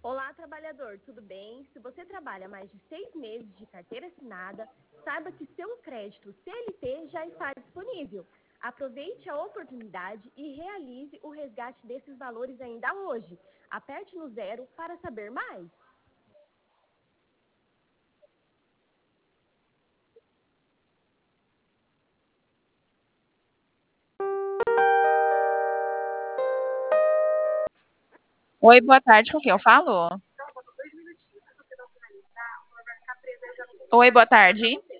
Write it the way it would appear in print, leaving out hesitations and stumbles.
Olá, trabalhador, tudo bem? Se você trabalha mais de 6 meses de carteira assinada, saiba que seu crédito CLT já está disponível. Aproveite a oportunidade e realize o resgate desses valores ainda hoje. Aperte no zero para saber mais. Oi, boa tarde, com quem eu falo? Oi, boa tarde.